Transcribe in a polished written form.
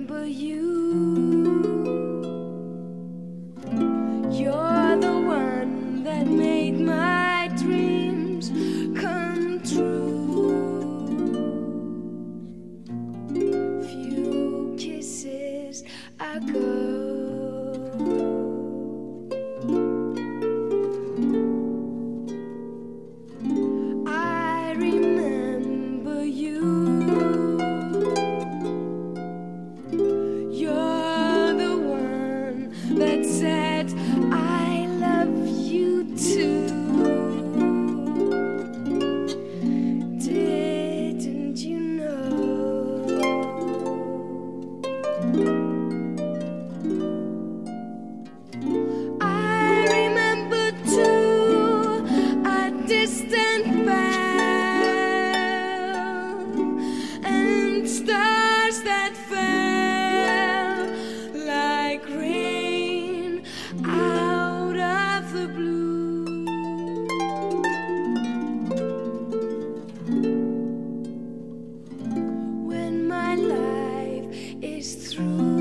remember you. You're the one that made my dreams come true. Few kisses ago, I remember you. You're the one that said I love you too. Didn't you know? I remember too a distant bell and stars that fell like rain out of the blue. When my life is through,